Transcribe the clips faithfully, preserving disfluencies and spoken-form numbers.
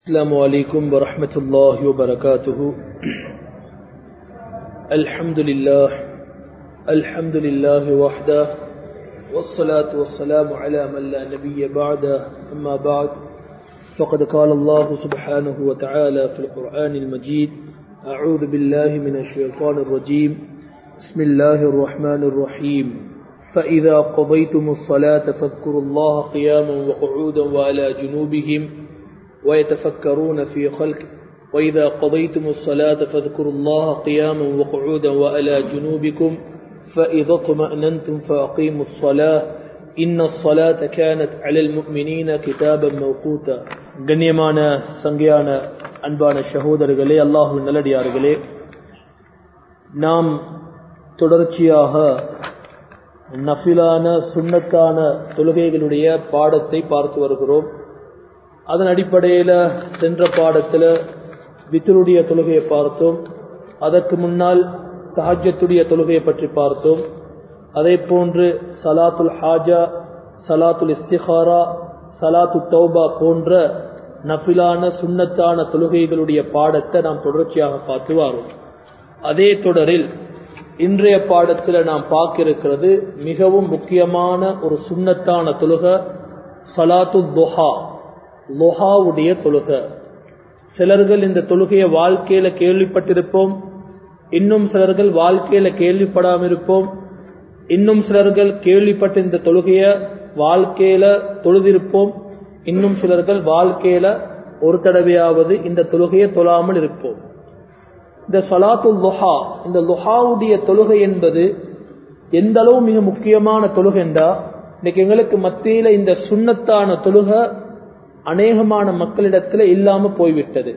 السلام عليكم ورحمة الله وبركاته. الحمد لله الحمد لله وحده والصلاة والسلام على من لا نبي بعده. أما بعد فقد قال الله سبحانه وتعالى في القرآن المجيد: أعوذ بالله من الشيطان الرجيم. بسم الله الرحمن الرحيم. فإذا قضيتم الصلاة فاذكروا الله قياما وقعودا وعلى جنوبهم ويتفكرون في خلق وإذا قضيتم الصلاة فاذكروا الله قياما وقعودا وعلى جنوبكم فإذا اطمأننتم فأقيموا الصلاة إن الصلاة كانت على المؤمنين كتابا موقوتا. கண்ணியமான சங்கையான அன்பான சகோதரர்களே, அல்லாஹ்வின் நல்லடியார்களே, நாம் தொடர்ச்சியாக நஃபிலான சுன்னத்தான தொழுகைகளுடைய பாடத்தை பார்த்து வருகிறோம். அதன் அடிப்படையில் சென்ற பாடத்தில் வித்ருடைய தொழுகையை பார்த்தோம். அதற்கு முன்னால் தஹஜ்ஜத்துடைய தொழுகையை பற்றி பார்த்தோம். அதே போன்று சலாத்துல் ஹாஜா, சலாத்துல் இஸ்திகாரா, சலாத்து தௌபா போன்ற நஃபிலான சுன்னத்தான தொழுகைகளுடைய பாடத்தை நாம் தொடர்ச்சியாக பார்த்து வரோம். அதே தொடரில் இன்றைய பாடத்தில் நாம் பார்க்க இருக்கிறது மிகவும் முக்கியமான ஒரு சுன்னத்தான தொழுகை, சலாத்து துஹா, லுஹாவுடைய தொழுகை. சிலர்கள் இந்த தொழுகையை வாழ்க்கையில கேள்விப்பட்டிருப்போம், இன்னும் சிலர்கள் வாழ்க்கையில கேள்விப்படாமல் இருப்போம், இன்னும் சிலர்கள் கேள்விப்பட்ட இந்த தொழுகையை வாழ்க்கையில தொழுதிருப்போம், இன்னும் சிலர்கள் வாழ்க்கையில ஒரு தடவையாவது இந்த தொழுகையை தொழாமல் இருப்போம். இந்த சலாத்து லுஹா, இந்த லுஹாவுடைய தொழுகை என்பது எந்த அளவு மிக முக்கியமான தொழுகை என்றா, இன்னைக்கு எங்களுக்கு மத்தியில இந்த சுன்னத்தான தொழுகை அநேகமான மக்களிடத்துல இல்லாம போய்விட்டது.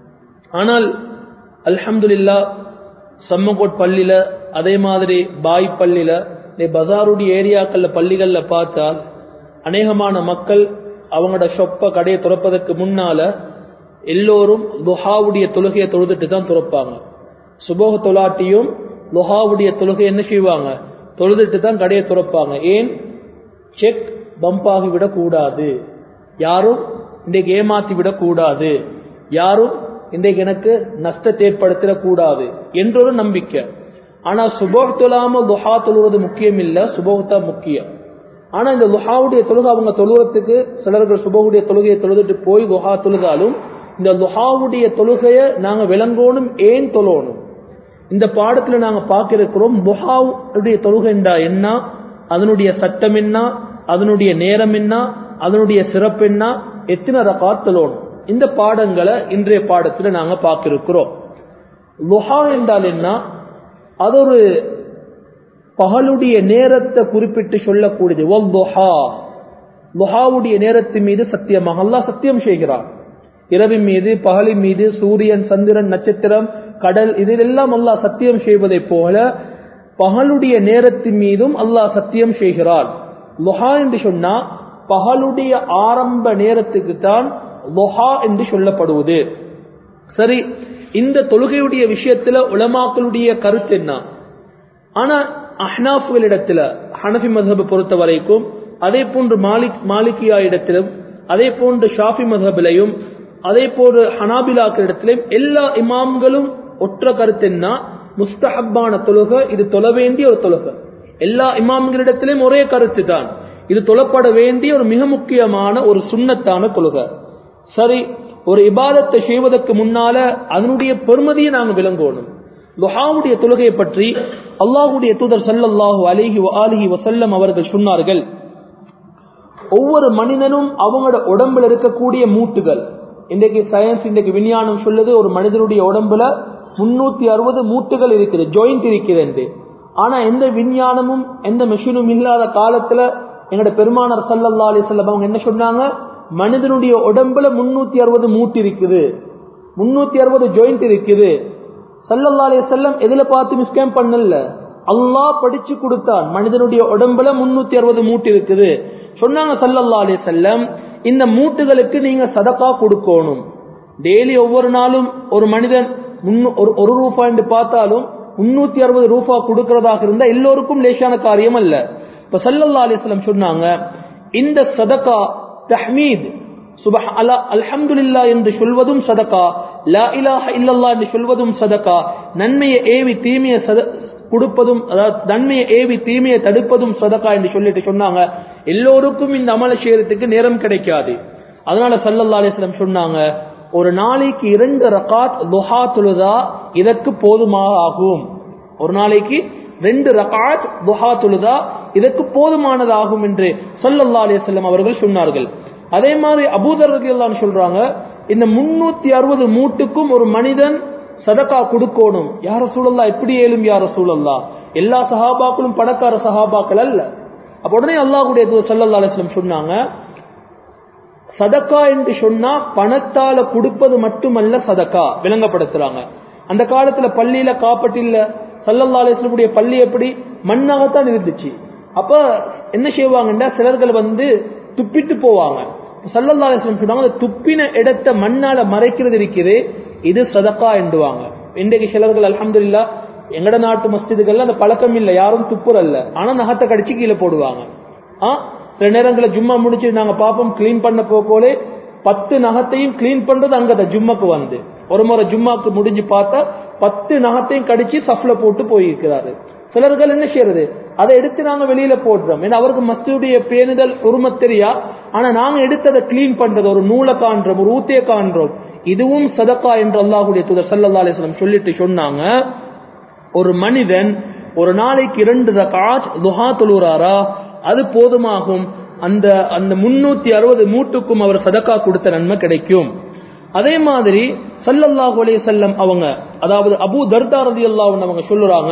ஆனால் அல்ஹம்துலில்லாஹ் சம்மகோட் பள்ளியில, அதே மாதிரி பாய் பள்ளியில, பஜாருடைய ஏரியாக்கள்ல பள்ளிகள்ல பார்த்தால் அநேகமான மக்கள் அவங்களோட ஷொப்ப கடையை துறப்பதற்கு முன்னால எல்லோரும் லுஹாவுடைய தொழுகையை தொழுதுட்டு தான் துறப்பாங்க. சுபஹ் தொலாட்டியும் லுஹாவுடைய தொழுகை என்ன செய்வாங்க, தொழுதுட்டு தான் கடையை துறப்பாங்க. ஏன்? செக் பம்பாகி விடக் கூடாது, யாரும் இன்றைக்கு ஏமாத்தி விடக் கூடாது, யாரும் இன்றைக்கு எனக்கு நஷ்டத்தை ஏற்படுத்திடக் கூடாது என்றொரு நம்பிக்கை. ஆனா சுபஹ் தொழாம லுஹா தொழுவது முக்கியம் இல்ல, சுபஹ் தான் முக்கியம். ஆனா இந்த லுஹாவுடைய தொழுகை அவங்க தொழுவதுக்கு சிலர்கள் சுபஹுடைய தொழுகையை தொழுதுட்டு போய் லுஹா தொழுதாலும் இந்த லுஹாவுடைய தொழுகையை நாங்க விளங்கணும், ஏன் தொழணும். இந்த பாடத்துல நாங்க பார்க்க இருக்கிறோம் லுஹாவுடைய தொழுகை என்றா என்ன, அதனுடைய சட்டம் என்ன, அதனுடைய நேரம் என்ன, அதனுடைய சிறப்பு என்ன, எத்தனை ரகாத் தொழணும். இந்த பாடங்களை இன்றைய பாடத்துல நாங்க பார்க்க இருக்கிறோம். லுஹா என்றால் என்ன? அது ஒரு பகலுடைய நேரத்தை குறிப்பிட்டு சொல்லக்கூடியது. வல்லுஹா, லுஹாவுடைய நேரத்தின் மீது சத்தியமாக அல்லாஹ் சத்தியம் செய்கிறார். இரவின் மீது, பகலின் மீது, சூரியன், சந்திரன், நட்சத்திரம், கடல், இதிலெல்லாம் அல்லாஹ் சத்தியம் செய்வதை போல பகலுடைய நேரத்தின் மீதும் அல்லாஹ் சத்தியம் செய்கிறார். லுஹா என்று சொன்னா பகலுடைய ஆரம்ப நேரத்துக்கு தான் லுஹா என்று சொல்லப்படுவது. சரி, இந்த தொழுகையுடைய விஷயத்துல உலமாக்களுடைய கருத்து என்ன? ஆனா அஹ்னாஃப்களிடத்துல, ஹனஃபி மذஹபை பொறுத்த வரைக்கும், அதே போன்று மாலிக் மாலிகியா இடத்திலும், அதே போன்று ஷாஃபி மذஹபிலையும், அதே போன்று ஹனாபிலாக்களிடத்திலும் எல்லா இமாம்களும் ஒற்ற கருத்து என்ன? முஸ்தஹப்பான தொழுகை, இது தொழ வேண்டிய ஒரு தொழுகை. எல்லா இமாம்களிடத்திலும் ஒரே கருத்து தான், இது தொழப்பட வேண்டிய ஒரு மிக முக்கியமான ஒரு சுன்னத்தான தொழுகை. சரி, ஒரு இபாதத்தை செய்வதற்கு முன்னால அதனுடைய பெருமதியை நாங்கள் விளங்கணும். லுஹாவுடைய தொழுகையை பற்றி அல்லாஹ்வுடைய தூதர் ஸல்லல்லாஹு அலைஹி வஆலிஹி வஸல்லம் அவர்கள் சொன்னார்கள், ஒவ்வொரு மனிதனும் அவங்களோட உடம்புல இருக்கக்கூடிய மூட்டுகள், இன்றைக்கு சயின்ஸ், இன்றைக்கு விஞ்ஞானம் சொல்லுது ஒரு மனிதனுடைய உடம்புல முன்னூத்தி அறுபது மூட்டுகள் இருக்குது, ஜாயிண்ட் இருக்கிறது. ஆனா எந்த விஞ்ஞானமும் எந்த மெஷினும் இல்லாத காலத்துல எங்களோட பெருமானார் ஸல்லல்லாஹு அலைஹி வஸல்லம் அவங்க என்ன சொன்னாங்க? மனிதனுடைய உடம்புல முன்னூத்தி அறுபது மூட்டு இருக்குது, முன்னூத்தி அறுபது ஜாயிண்ட் இருக்குது. ஸல்லல்லாஹு அலைஹி வஸல்லம் எதுல பார்த்து மிஸ்கேம் பண்ணல, அல்லாஹ் படிச்சு கொடுத்தான். மனிதனுடைய உடம்புல முன்னூத்தி அறுபது மூட்டு இருக்குது சொன்னாங்க ஸல்லல்லாஹு அலைஹி வஸல்லம். இந்த மூட்டுகளுக்கு நீங்க சதகா கொடுக்கணும். டெய்லி ஒவ்வொரு நாளும் ஒரு மனிதன் ஒரு ரூபாய் என்று பார்த்தாலும் முன்னூத்தி அறுபது ரூபாய் கொடுக்கிறதாக இருந்தா எல்லோருக்கும் லேசான காரியம் அல்ல. இப்ப ஸல்லல்லாஹு அலைஹி வஸல்லம் சொன்னாங்க, இந்த சதகா தஹ்மீத், சுப்ஹானல்லாஹ் அல்ஹம்துலில்லாஹ் என்று சொல்வதும் சதகா, லா இலாஹ இல்லல்லாஹ் என்று சொல்வதும் சதகா, நன்மையை ஏவி தீமையை கொடுப்பதும், அதாவது நன்மையை ஏவி தீமையை தடுப்பதும் சதகா என்று சொல்லிட்டு சொன்னாங்க. எல்லோருக்கும் இந்த அமல செய்யறதுக்கு நேரம் கிடைக்காது. அதனால ஸல்லல்லாஹு அலைஹி வஸல்லம் சொன்னாங்க, ஒரு நாளைக்கு இரண்டு ரகாத் துஹா தொழுதா இதற்கு போதுமாக ஆகும். ஒரு நாளைக்கு ரெண்டு ரகாத் துஹா தொழுதா இதற்கு போதுமானதாகும் என்று ஸல்லல்லாஹு அலைஹி வஸல்லம் அவர்கள் சொன்னார்கள். அதே மாதிரி அபூதர் ரலியல்லாஹு அன்ஹு சொல்றாங்க, இந்த முன்னூத்தி அறுபது மூட்டுக்கும் ஒரு மனிதன் சதகா கொடுக்கணும். யா ரசூலல்லாஹ் எப்படி ஏலும் யா ரசூலல்லாஹ், எல்லா சஹாபாக்களும் பணக்கார சஹாபாக்கள் அல்ல. அப்ப உடனே அல்லாஹ்வுடைய தூதர் ஸல்லல்லாஹு அலைஹி வஸல்லம் சொன்னாங்க, சதகா என்று சொன்னா பணத்தால கொடுப்பது மட்டுமல்ல சதகா, விளங்கப்படுத்துறாங்க. அந்த காலத்துல பள்ளியில காப்பட்டு இல்ல, ஸல்லல்லாஹு அலைஹி வஸல்லம் பள்ளி எப்படி மண்ணாகத்தான் இருந்துச்சு. அப்ப என்ன செய்வாங்கன்னா சிலர்கள் வந்து துப்பிட்டு போவாங்க. ஸல்லல்லாஹு அலைஹி வஸல்லம் சொன்னாங்க, துப்பின இடத்தை மண்ணால மறைக்கிறது இருக்குது, இது சதகா என்றுவாங்க. இன்றைக்கு சிலர்கள் அல்ஹம்துலில்லாஹ் எங்கட நாட்டு மஸ்ஜிதுகள்ல அந்த பழக்கம் இல்லை, யாரும் துப்புறல்ல, ஆனா நகத்தை கடிச்சு கீழே போடுவாங்க. ஆ சில நேரங்களில் ஜும்மா முடிச்சு நாங்க பாப்போம், கிளீன் பண்ண போகலே பத்து நகத்தையும் கிளீன் பண்றது அங்கதான் ஜும்மாக்கு வந்து. ஒரு முறை ஜும்மாக்கு முடிஞ்சு பார்த்தா பத்து நகத்தையும் கடிச்சு சஃப்ல போட்டு போயிருக்கிறாரு. சிலர்கள் என்ன செய்யறது, அதை எடுத்து நாங்க வெளியில போடுறோம். ஏன்னா அவருக்கு மஸ்ஜிதுடைய பேணுதல் உரிமை தெரியா, ஆனா நாங்க எடுத்து அதை கிளீன் பண்றது, ஒரு நூலை காண்றோம், ஒரு ஊத்தைய காண்றோம், இதுவும் சதகா என்று அல்லாஹ்வுடைய தூதர் ஸல்லல்லாஹு அலைஹி வஸல்லம் சொல்லிட்டு சொன்னாங்க, ஒரு மனிதன் ஒரு நாளைக்கு இரண்டு ரகாத் துஹா தொழுறாரா அது போதுமாகும். அந்த அந்த முன்னூத்தி அறுபது மூட்டுக்கும் அவர் சதகா கொடுத்த நன்மை கிடைக்கும். அதே மாதிரி ஸல்லல்லாஹு அலைஹி வஸல்லம் அவங்க, அதாவது அபூ தர்தா ரலியல்லாஹு அன்ஹு அவங்க சொல்லுறாங்க,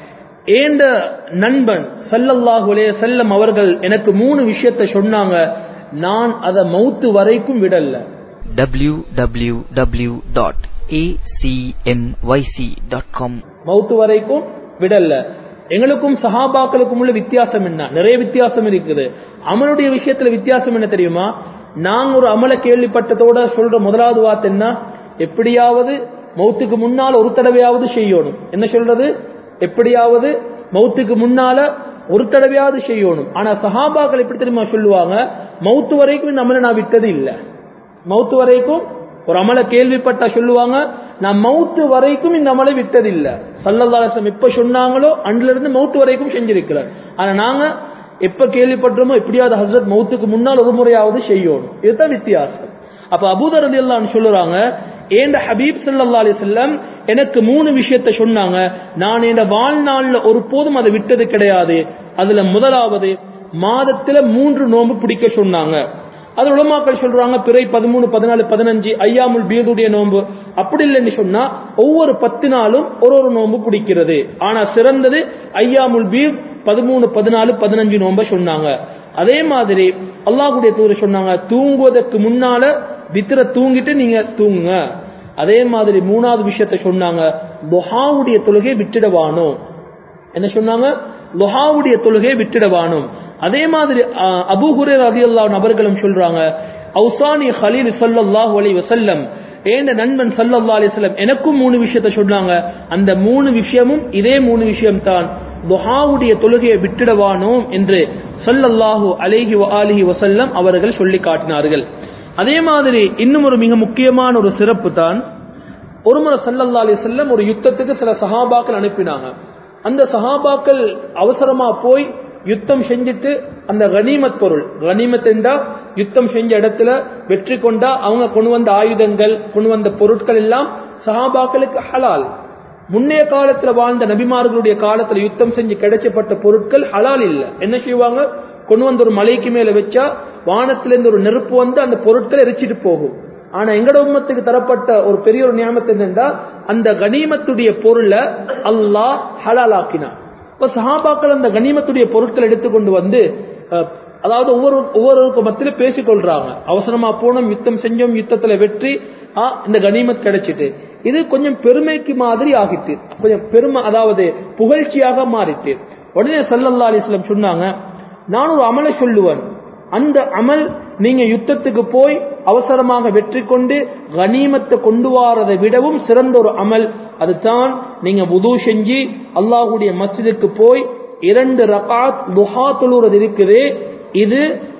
ஏண்ட நண்பன் ஸல்லல்லாஹு அலைஹி வஸல்லம் அவர்கள் எனக்கு மூணு விஷயத்தை சொன்னாங்க, நான் அதை மௌத்து வரைக்கும் விடல. W W W dot A C M Y C dot com மௌத்து வரைக்கும் விடல. எங்களுக்கும் சஹாபாக்களுக்கும் உள்ள வித்தியாசம் என்ன? நிறைய வித்தியாசம் இருக்குது. அமலுடைய விஷயத்துல வித்தியாசம் என்ன தெரியுமா? நாங்க ஒரு அமல கேள்விப்பட்டதோட சொல்ற முதலாவது வார்த்தை என்ன? எப்படியாவது மௌத்துக்கு முன்னால ஒரு தடவையாவது செய்யணும். என்ன சொல்றது? எப்படியாவது மௌத்துக்கு முன்னால ஒரு தடவையாவது செய்யணும். ஆனா சஹாபாக்கள் எப்படி தெரியுமா சொல்லுவாங்க, மௌத்து வரைக்கும் இந்த அமலை நான் விட்டது இல்லை. மௌத்து வரைக்கும் ஒரு அமலை கேள்விப்பட்டா சொல்லுவாங்க, நான் மௌத்து வரைக்கும் இந்த அமலை விட்டதில்லை. ஸல்லல்லாஹு அலைஹி வஸல்லம் எப்ப சொன்னாங்களோ அன்றில இருந்து மௌத்து வரைக்கும் செஞ்சிருக்கிறார். ஆனா நாங்க எப்ப கேள்விப்பட்டோமோ எப்படியாவது ஹஸ்ரத் மௌத்துக்கு முன்னால் ஒரு முறையாவது செய்யணும். இதுதான் வித்தியாசம். அப்ப அபூதர் ரலியல்லாஹு அன்ஹு சொல்லுறாங்க, ஏண்ட ஹபீப் ஸல்லல்லாஹு அலைஹி வஸல்லம் எனக்கு மூணு விஷயத்தை சொன்னாங்க, நான் என் வாழ்நாள்ல ஒரு போதும் அதை விட்டது கிடையாது. அதுல முதலாவது மாதத்துல மூன்று நோன்பு பிடிக்க சொன்னாங்க. அது உலமாக்கள் சொல்றாங்க பிறை பதிமூணு பதினாலு பதினஞ்சு ஐயாமுல் பீதுடைய நோன்பு. அப்படி இல்லைன்னு சொன்னா ஒவ்வொரு பத்து நாளும் ஒரு ஒரு நோன்பு பிடிக்கிறது. ஆனா சிறந்தது ஐயாமுல் பீத் பதிமூணு பதினாலு பதினஞ்சு நோன்பை சொன்னாங்க. அதே மாதிரி அல்லாஹ்வுடைய தூதர் சொன்னாங்க, தூங்குவதற்கு முன்னால வித்திர தூங்கிட்டு நீங்க தூங்குங்க. அதே மாதிரி மூணாவது விஷயத்தை சொன்னாங்க, துஹாவுடைய தொழுகை விட்டுடவானோ. என்ன சொன்னாங்க? துஹாவுடைய தொழுகை விட்டுடவானோ. அதே மாதிரி அபூ ஹுரைரா ரலியல்லாஹு அன்ஹு அவர்களும் சொல்றாங்க, அவுசானி ஹலீல் ஸல்லல்லாஹு அலைஹி வஸல்லம், ஏண்ட நண்பன் ஸல்லல்லாஹு அலைஹி வஸல்லம் எனக்கும் மூணு விஷயத்தை சொன்னாங்க. அந்த மூணு விஷயமும் இதே மூணு விஷயம் தான், துஹாவுடைய தொழுகையை விட்டுடவானோ என்று ஸல்லல்லாஹு அலைஹி வஆலிஹி வஸல்லம் அவர்கள் சொல்லி காட்டினார்கள். அதே மாதிரி இன்னும் ஒரு மிக முக்கியமான ஒரு சிறப்பு தான், ஒருமுறை ஸல்லல்லாஹு அலைஹி வஸல்லம் ஒரு யுத்தத்துக்கு சில சஹாபாக்கள் அனுப்பினாங்க. அந்த சஹாபாக்கள் அவசரமா போய் யுத்தம் செஞ்சுட்டு அந்த கனிமத் பொருள், கனிமத் என்றா யுத்தம் செஞ்ச இடத்துல வெற்றி கொண்டா அவங்க கொண்டு வந்த ஆயுதங்கள், கொண்டு வந்த பொருட்கள் எல்லாம் சஹாபாக்களுக்கு ஹலால். முன்னைய காலத்துல வாழ்ந்த நபிமார்களுடைய காலத்துல யுத்தம் செஞ்சு கிடைக்கப்பட்ட பொருட்கள் ஹலால் இல்ல. என்ன செய்வாங்க? கொண்டு வந்து ஒரு மலைக்கு மேல வச்சா வானத்திலிருந்து ஒரு நெருப்பு வந்து அந்த பொருட்களை எரிச்சிட்டு போகும். ஆனா எங்கட உம்மத்துக்கு தரப்பட்ட ஒரு பெரிய ஒரு நியமத் என்னன்னா, அந்த கனிமத்துடைய பொருளை அல்லாஹ் ஹலால் ஆக்கினான். இப்ப சஹாபாக்கள் அந்த கனிமத்துடைய பொருட்கள் எடுத்துக்கொண்டு வந்து, அதாவது ஒவ்வொரு ஒவ்வொருவருக்கு மத்தியில பேசிக்கொள்றாங்க. அவசரமா போனோம், யுத்தம் செஞ்சோம், யுத்தத்துல வெற்றி, இந்த கனிமத் கிடைச்சிட்டு, இது கொஞ்சம் பெருமைக்கு மாதிரி ஆகிட்டு, கொஞ்சம் பெருமை, அதாவது புகழ்ச்சியாக மாறிட்டு. உடனே ஸல்லல்லாஹு அலைஹி வஸல்லம் சொன்னாங்க, நான் ஒரு அமலை சொல்லுவேன், அந்த அமல் நீங்க யுத்தத்துக்கு போய் அவசரமாக வெற்றி கொண்டு கனிமத்தை கொண்டு வாரதை விடவும் சிறந்த ஒரு அமல். அதுதான் நீங்க வுது செஞ்சு அல்லாஹ்வுடைய மஸ்ஜிதுக்கு போய் இரண்டு ரகாத் துஹா தொழுவது இருக்குது. இது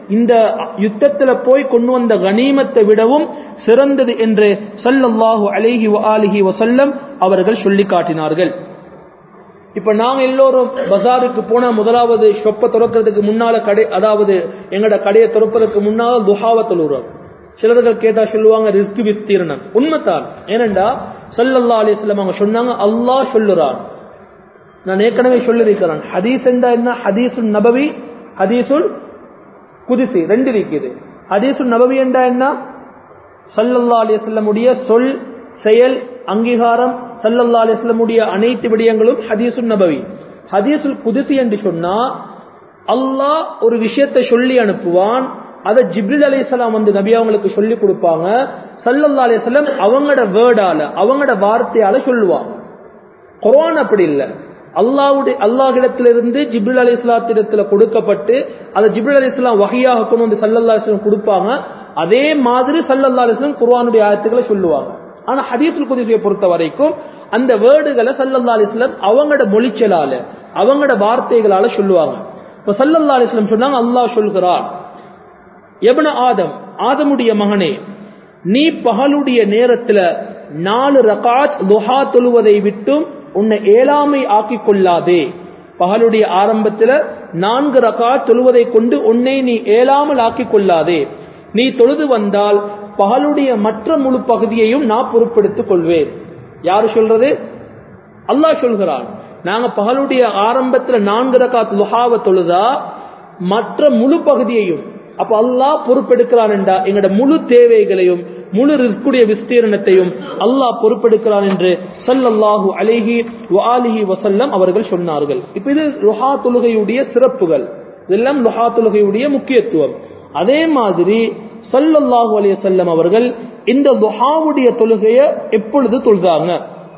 இந்த யுத்தத்துல போய் கொண்டு வந்த கனிமத்தை விடவும் சிறந்தது என்று ஸல்லல்லாஹு அலைஹி வஆலிஹி வஸல்லம் அவர்கள் சொல்லி காட்டினார்கள். இப்ப நாங்க எல்லோரும் பஜாருக்கு போனா முதலாவது ஷொப்பை திறக்கிறதுக்கு முன்னால கடை, அதாவது எங்கட கடையை திறப்பதற்கு முன்னால துஹாவை தொழுறோம். சிலர்கள் கேட்டா சொல்லுவாங்க ரிஸ்க் விஸ்தீர்ணம். உண்மைத்தான். ஏனென்றா ஸல்லல்லாஹு அலைஹி வஸல்லம் அவங்க சொன்னாங்க, அல்லாஹ் சொல்லுறான். நான் ஏற்கனவே சொல்லிருக்கிறேன், ஹதீஸ் என்றா என்ன? ஹதீசுல் நபவி, ஹதீசுல் குதுசி ரெண்டு இருக்குது. ஹதீசுல் நபவி என்றா என்ன? ஸல்லல்லாஹு அலைஹி வஸல்லம் உடைய சொல், செயல், அங்கீகாரம், ஸல்லல்லாஹு அலைஹி வஸல்லம் உடைய அனைத்து விடயங்களும் ஹதீசுல் நபவி. ஹதீசுல் குதுசி என்று சொன்னா அல்லாஹ் ஒரு விஷயத்தை சொல்லி அனுப்புவான், அதை ஜிப்ரீல் அலைஹிஸ்ஸலாம் வந்து நபி அவங்களுக்கு சொல்லி கொடுப்பாங்க. ஸல்லல்லாஹு அலைஹி வஸல்லம் அவங்களோட வேர்டால, அவங்களோட வார்த்தையால சொல்லுவாங்க. குர்ஆன் அப்படி இல்லை. அல்லாஹ்வுடைய அல்லாஹ்விடத்திலிருந்து ஜிப்ரீல் அலைஹிஸ்ஸலாத்திடத்துல கொடுக்கப்பட்டு அதை ஜிப்ரீல் அலைஹிஸ்ஸலாம் வஹியாக கொண்டு வந்து ஸல்லல்லாஹு அலைஹி வஸல்லம் கொடுப்பாங்க. அதே மாதிரி ஸல்லல்லாஹு அலைஹி வஸல்லம் குர்ஆனுடைய ஆயத்துக்களை சொல்லுவாங்க. ஆனா ஹதீஸுல் குதுஸியை பொறுத்த வரைக்கும் அந்த வேர்டுகளை ஸல்லல்லாஹு அலைஹி வஸல்லம் அவங்களோட மொழிச்சலால, அவங்களோட வார்த்தைகளால சொல்லுவாங்க. இப்ப ஸல்லல்லாஹு அலைஹி வஸல்லம் சொன்னாங்க, அல்லாஹ் சொல்கிறார், இப்ன ஆதம், ஆதமுடைய மகனே, நீ பகலுடைய நேரத்துல நாலு ரகாத் துஹா தொழுவதை விட்டும் உன்னை ஏழாமை ஆக்கிக் கொள்ளாதே. பகலுடைய ஆரம்பத்துல நான்கு ரகாத் தொழுவதை கொண்டு உன்னை நீ ஏழாமல் ஆக்கிக் கொள்ளாதே. நீ தொழுது வந்தால் பகலுடைய மற்ற முழு பகுதியையும் நான் பொறுப்பெடுத்துக் கொள்வேன். யாரு சொல்றது? அல்லாஹ் சொல்கிறான். நாங்க பகலுடைய ஆரம்பத்துல நான்கு ரகாத் துஹாவை தொழுதா மற்ற முழு பகுதியையும், அப்ப அல்லாஹ் பொறுப்பெடுக்கிறான் என்றா எங்கட முழு தேவைகளையும் முழு ரிஸ்குடைய விஸ்தீரணத்தையும் அல்லாஹ் பொறுப்பெடுக்கிறான் என்று ஸல்லல்லாஹு அலைஹி வஆலிஹி வஸல்லம் அவர்கள் சொன்னார்கள். இப்ப இது லுஹா தொழுகையுடைய சிறப்புகள், இதெல்லாம் லுஹா தொழுகையுடைய முக்கியத்துவம். அதே மாதிரி ஸல்லல்லாஹு அலைஹி வஸல்லம் அவர்கள் இந்த லுஹாவுடைய தொழுகையை எப்பொழுது தொழுதாங்க?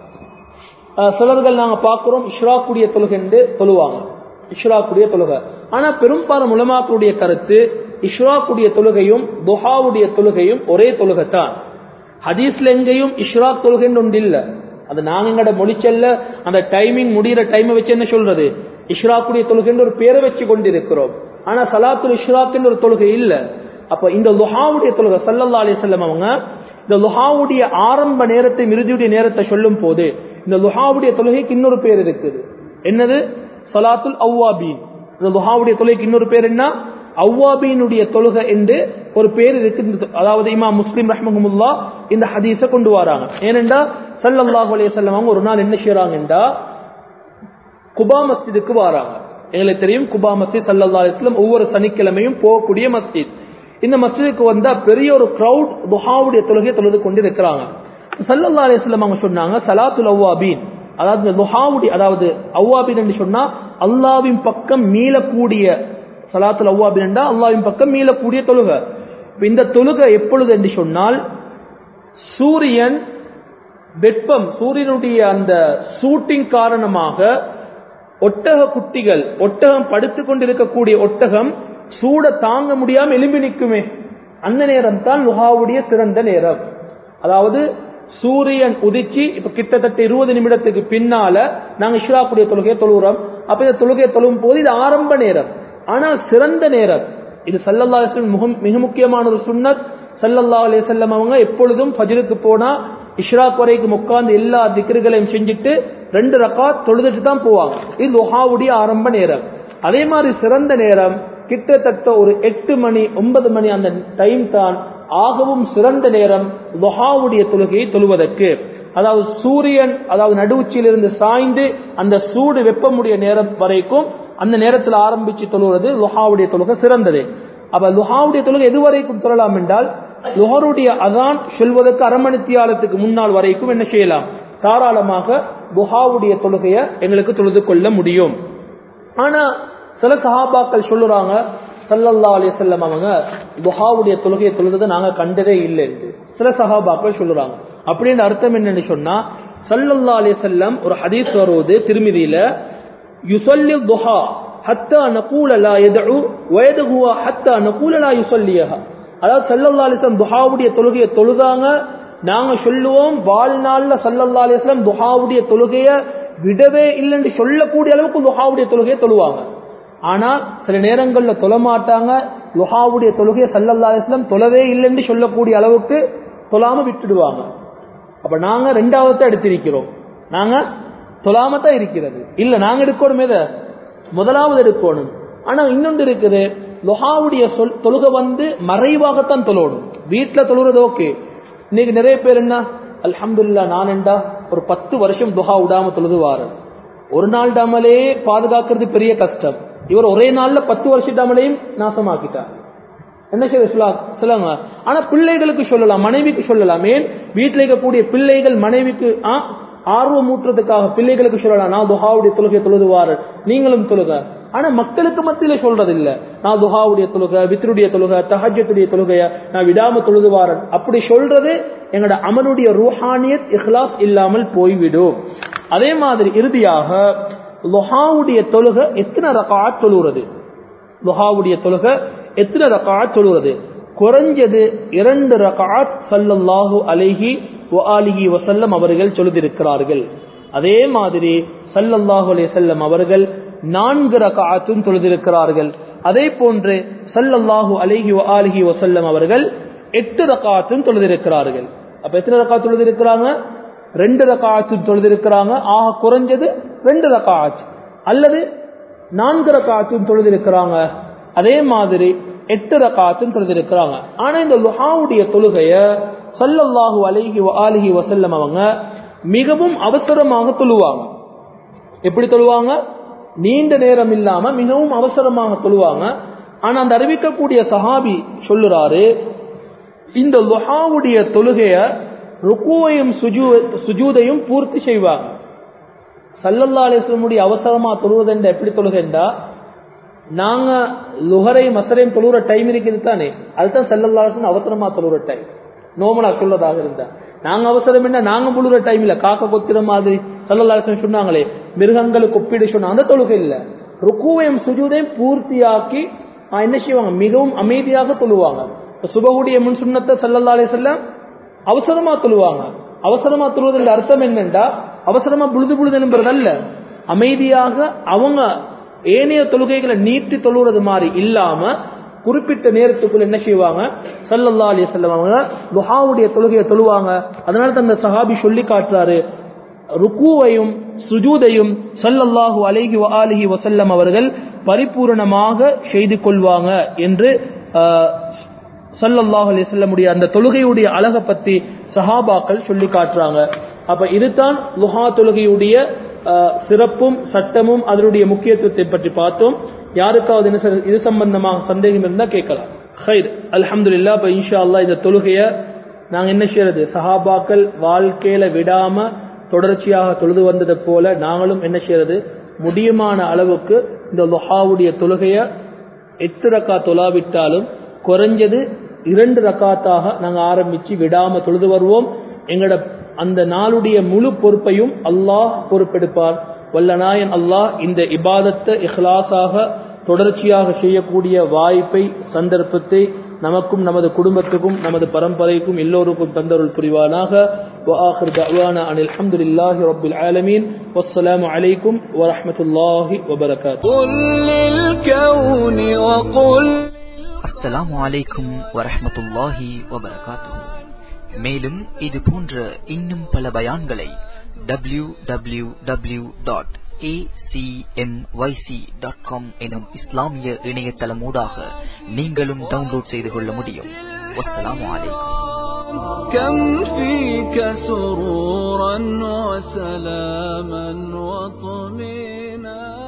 சிலர்கள் நாங்க பார்க்கிறோம் இஷ்ராக்குடைய தொழுகை என்று தொழுவாங்க, இஷ்ராக்குடைய தொழுகை. ஆனா பெரும்பாலும் உலமாக்களுடைய கருத்து இஷ்ராக்குடைய தொழுகையும் துஹாவுடைய தொழுகையும் ஒரே தொழுகைத்தான். ஹதீஸ்ல எங்கேயும் இஷ்ராக் தொழுகை ஒன்று இல்ல. அது நாங்க எங்கட மொழிச்சல்ல அந்த டைமிங் முடிகிற டைமை வச்சு என்ன சொல்றது, இஷ்ராக்குடைய தொழுகை ஒரு பேரை வச்சு கொண்டிருக்கிறோம். ஆனா சலாத்துல் இஷ்ராக் ஒரு தொழுகை இல்ல. அப்ப இந்த லுஹாவுடைய தொழுகை ஸல்லல்லாஹு அலைஹி வஸல்லம் அவங்க இந்த லுஹாவுடைய ஆரம்ப நேரத்தை மிருதியுடைய நேரத்தை சொல்லும் போது இந்த லுஹாவுடைய தொழுகைக்கு இன்னொரு பேர் இருக்குது. என்னது? சலாத்துல் அவ்வாபீன். இந்த லுஹாவுடைய தொழுகைக்கு இன்னொரு பேர் என்ன? அவ்வாபீனுடைய தொழுகை என்று ஒரு பேர் இருக்கு. அதாவது இமாம் முஸ்லிம் ரஹ்மஹுல்லாஹ் இந்த ஹதீஸை கொண்டு வராங்க. ஏனென்றா ஸல்லல்லாஹு அலைஹி வஸல்லம் அவங்க ஒரு நாள் என்ன செய்றாங்கன்றா குபா மஸ்ஜிதுக்கு வராங்க. எங்களுக்கு தெரியும் குபா மஸ்ஜித் ஸல்லல்லாஹு அலைஹி வஸல்லம் ஒவ்வொரு சனிக்கிழமையும் போகக்கூடிய மஸ்ஜித். இந்த மஸ்ஜிதுக்கு வந்தா பெரிய ஒரு கிரவுட் துஹாவுடைய தொழுகையை தொழுது கொண்டு இருக்கிறாங்க. ஸல்லல்லாஹு அலைஹி வஸல்லம் அவங்க சொன்னாங்க, சலாத்துல் அவ்வாபீன், அதாவது துஹாவுடைய, அதாவது அவ்வாபீன் என்று சொன்னா அல்லாஹ்வின் பக்கம் மீளக்கூடிய, சலாத்துல் அவ்வாபீன் என்றா அல்லாஹ்வின் பக்கம் மீளக்கூடிய தொழுகை. இந்த தொழுகை எப்பொழுது என்று சொன்னால் சூரியன் வெப்பம், சூரியனுடைய அந்த சூட்டிங் காரணமாக ஒட்டக குட்டிகள், ஒட்டகம் படுத்துக் கொண்டிருக்கக்கூடிய ஒட்டகம் சூட தாங்க முடியாம எலும்பி நிற்குமே, அந்த நேரம் தான் லுஹாவுடைய சிறந்த நேரம். அதாவது சூரியன் உதிச்சு இப்ப கிட்டத்தட்ட இருபது நிமிடத்துக்கு பின்னால நாங்க இஷ்ராக்குடைய தொழுகையை தொழுகிறோம். அப்ப இந்த தொழுகையை தொழும் போது இது ஆரம்ப நேரம், ஆனால் சிறந்த நேரம். இது ஸல்லல்லாஹு அலைஹி வஸல்லம் மிக முக்கியமான ஒரு சுன்னத். ஸல்லல்லாஹு அலைஹி வஸல்லம் அவங்க எப்பொழுதும் ஃபஜ்ருக்கு போனா இஷ்ராக் வரைக்கும் உட்கார்ந்து எல்லா திக்ருகளையும் செஞ்சுட்டு ரெண்டு ரக்காத் தொழுதுட்டு தான் போவாங்க. இது லுஹாவுடைய ஆரம்ப நேரம். அதே மாதிரி சிறந்த நேரம் கிட்டத்தட்ட ஒரு எட்டு மணி ஒன்பது மணி அந்த டைம் தான் ஆகவும் சிறந்த நேரம் லுஹாவுடைய தொழுகையை தொழுவதற்கு. அதாவது சூரியன் அதாவது நடுவுச்சியிலிருந்து சாய்ந்து அந்த சூடு வெப்பமுடைய நேரம் வரைக்கும் அந்த நேரத்தில் ஆரம்பிச்சு தொழுவது லுஹாவுடைய தொழுகை சிறந்தது. அப்ப லுஹாவுடைய தொழுகை எது வரைக்கும் தொழலாம் என்றால் லுஹருடைய அதான் சொல்வதற்கு அரை மணித்தியாலத்துக்கு முன்னால் வரைக்கும் என்ன செய்யலாம், தாராளமாக லுஹாவுடைய தொழுகையை எங்களுக்கு தொழுது கொள்ள முடியும். ஆனா சில சஹாபாக்கள் சொல்லுறாங்க, ஸல்லல்லாஹு அலைஹி வஸல்லம் அவங்க துஹாவுடைய தொழுகையை தொழுததை நாங்க கண்டதே இல்லை என்று சில சஹாபாக்கள் சொல்லுறாங்க. அப்படின்னு அர்த்தம் என்னன்னு சொன்னா ஸல்லல்லாஹு அலைஹி வஸல்லம் ஒரு ஹதீஸ் வருவது திர்மிதியில, யுஸல்லி துஹா ஹத்தா நகூல லா யதுஉ வ யதுஹு ஹத்தா நகூல லா யுஸல்லிஹா. அதாவது ஸல்லல்லாஹு அலைஹி வஸல்லம் துஹாவுடைய தொழுகையை தொழுதாங்க, நாங்க சொல்லுவோம் வாழ்நாள்ல ஸல்லல்லாஹு அலைஹி வஸல்லம் துஹாவுடைய தொழுகையை விடவே இல்லைன்னு சொல்லக்கூடிய அளவுக்கு துஹாவுடைய தொழுகையை தொழுவாங்க. ஆனா சில நேரங்கள்ல தொழ மாட்டாங்க, லுஹாவுடைய தொழுகையை ஸல்லல்லாஹு அலைஹி வஸல்லம் தொழவே இல்லைன்னு சொல்லக்கூடிய அளவுக்கு தொழாம விட்டுடுவாங்க. அப்ப நாங்க ரெண்டாவது எடுத்திருக்கிறோம், நாங்க தொழாம தான் இருக்கிறது இல்ல, நாங்க எடுக்கணும் எதை முதலாவது எடுக்கணும். ஆனா இன்னொன்று இருக்குது, லுஹாவுடைய தொழுகை வந்து மறைவாகத்தான் தொழணும். வீட்டுல தொழுறது ஓகே. இன்னைக்கு நிறைய பேர் என்ன அல்ஹம்துலில்லாஹ் நான் என்றா ஒரு பத்து வருஷம் துஹா விடாம தொழுதுவாரு, ஒரு நாள் டாமலே பாதுகாக்கிறது பெரிய கஷ்டம். இவர் ஒரே நாள்ல பத்து வருஷம் டாமலையும் நாசமாக்கிட்டார். என்ன சொல்லுங்க? ஆனா பிள்ளைகளுக்கு சொல்லலாம், மனைவிக்கு சொல்லலாம். ஏன் வீட்டில் இருக்கக்கூடிய பிள்ளைகள் மனைவிக்கு ஆர்வம் ஊற்றுறதுக்காக பிள்ளைகளுக்கு சொல்லலாம், நான் துஹாவுடைய தொழுகை தொழுதுவாரு, நீங்களும் தொழுக. ஆனா மக்களுக்கு மத்தியில சொல்றது இல்ல, நான் துஹாவுடைய தொழுகை, வித்ருடைய தொழுகை, தஹஜ்ஜுடைய தொழுகைய நான் விடாம தொழுதுவாரன். அப்படி சொல்றது எங்களோட அமலுடைய ரூஹானியத் இஹ்லாஸ் இல்லாமல் போய்விடும். அதே மாதிரி இறுதியாக லுஹாவுடைய தொழுகை எத்தனை ரகாத் தொழுகிறது? லுஹாவுடைய தொழுகை எத்தனை ரகாத் தொழுகிறது? குறைஞ்சது இரண்டு ரகாத் ஸல்லல்லாஹு அலைஹி வஆலிஹி வஸல்லம் அவர்கள் தொழுதிருக்கிறார்கள். அதே மாதிரி ஸல்லல்லாஹு அலைஹி வஸல்லம் அவர்கள் நான்கு ரகாத்தும் தொழுதிருக்கிறார்கள். அதே போன்று ஸல்லல்லாஹு அலைஹி வஆலிஹி வஸல்லம் அவர்கள் எட்டு ரகாத்தும் தொழுதிருக்கிறார்கள். அப்ப எத்தனை ரகாத் தொழுதிருக்கிறாங்க? ரெண்டு ரகாத்தும் தொழுதிருக்கிறாங்க. ஆக குறைஞ்சது ரெண்டு ரகாத் அல்லது நான்கு ரகாத்தும் தொழுதிருக்கிறாங்க. அதே மாதிரி எட்டு ரகாத்தும் தொழுதிருக்கிறாங்க. ஆனா இந்த லுஹாவுடைய தொழுகைய ஸல்லல்லாஹு அலைஹி வஆலிஹி வஸல்லம் அவங்க மிகவும் அவசரமாக தொழுவாங்க. எப்படி தொழுவாங்க? நீண்ட நேரம் இல்லாம மிகவும் அவசரமாக தொழுவாங்க. ஆனா அந்த அறிவிக்கக்கூடிய சஹாபி சொல்லுறாரு, இந்த லுஹாவுடைய தொழுகைய ருக்குவையும் சுஜூதையும் பூர்த்தி செய்வாங்க. ஸல்லல்லாஹு அலைஹி வஸல்லம் அவசரமா தொழுவதென்ற எப்படி தொழுகைண்டா, நாங்க லுஹரை மசரையும் தொழுற டைம் இருக்குது தானே, அதுதான் ஸல்லல்லாஹு அலைஹி வஸல்லம் அவசரமா தொழுற டைம். நோமலா சொல்றதாக இருந்தா நாங்க அவசரம் என்ன, நாங்க முழுற டைம் இல்ல, காக்க கொத்திர மாதிரி ஸல்லல்லாஹு அலைஹி வஸல்லம் சொன்னாங்களே, மிருகங்களுக்கு ஒப்பிடு சொன்ன அந்த தொழுகை இல்ல. ருக்குவையும் சுஜூதையும் பூர்த்தியாக்கி என்ன செய்வாங்க? மிகவும் அமைதியாக தொழுவாங்க. சுபஹுடைய முன் சுன்னத்தை ஸல்லல்லாஹு அலைஹி வஸல்லம் அவசரமா தொழுவாங்க. அவசரமா தொழுவதோட அர்த்தம் என்னண்டா, அவசரமா புழுது புழுது என்பதல்ல, அமைதியாக அவங்க ஏனைய தொழுகைகளை நீட்டி தொழுவது மாதிரி இல்லாம குறிப்பிட்ட நேரத்துக்குள்ள என்ன செய்வாங்க? ஸல்லல்லாஹு அலைஹி வஸல்லம் அவங்க லுஹாவுடைய தொழுகையை தொழுவாங்க. அதனால தான் அந்த சஹாபி சொல்லி காட்டுறாரு, ருக்குவையும் சுஜூதையும் ஸல்லல்லாஹு அலைஹி வஆலிஹி வஸல்லம் அவர்கள் பரிபூரணமாக செய்து கொள்வாங்க என்று ஸல்லல்லாஹு அலைஹி வஸல்லம் உடைய அந்த தொழுகையுடைய அழகை பத்தி சஹாபாக்கள் சொல்லி காட்டுறாங்க. அப்ப இதுதான் லுஹா தொழுகையுடைய சிறப்பும் சட்டமும் அதனுடைய முக்கியத்துவத்தை பற்றி பார்த்தோம். யாருக்காவது இது சம்பந்தமாக சந்தேகம் இருந்தா கேட்கலாம். ஹைர், அல்ஹம்துலில்லாஹ். இப்ப இன்ஷா அல்லாஹ் இந்த தொழுகைய நாங்க என்ன செய்யறது, சஹாபாக்கள் வாழ்க்கையில விடாம தொடர்ச்சியாக தொழுது வந்ததை போல நாங்களும் என்ன செய்யறது, முடியுமான அளவுக்கு இந்த லுஹாவுடைய தொழுகைய எட்டு ரக்கா தொழாவிட்டாலும் குறைஞ்சது இரண்டு ரக்காத்தாக நாங்க ஆரம்பிச்சு விடாம தொழுது வருவோம். எங்கட அந்த நாளுடைய முழு பொறுப்பையும் அல்லாஹ் பொறுப்பெடுப்பார். வல்லநாயன் அல்லாஹ் இந்த இபாதத்தை இஹ்லாஸாக தொடர்ச்சியாக செய்யக்கூடிய வாய்ப்பை, சந்தர்ப்பத்தை நமக்கும் நமது குடும்பத்துக்கும் நமது பரம்பரைக்கும் எல்லோருக்கும் தந்தருள் புரிவானாக. وآخر دعوانا أن الحمد لله رب العالمين والسلام عليكم ورحمة الله وبركاته. قل للكون وقل அஸ்ஸலாமு அலைக்கும் வரஹ்மத்துல்லாஹி வபரகாத்துஹு. மேலும் இது போன்ற இன்னும் பல பயான்களை W W W dot A C M Y C dot com எனும் இஸ்லாமிய இணையதளம் ஊடாக நீங்களும் டவுன்லோட் செய்து கொள்ள முடியும். அஸ்ஸலாமு அலைக்கும். كم فيك سرورا وسلاما وطمينا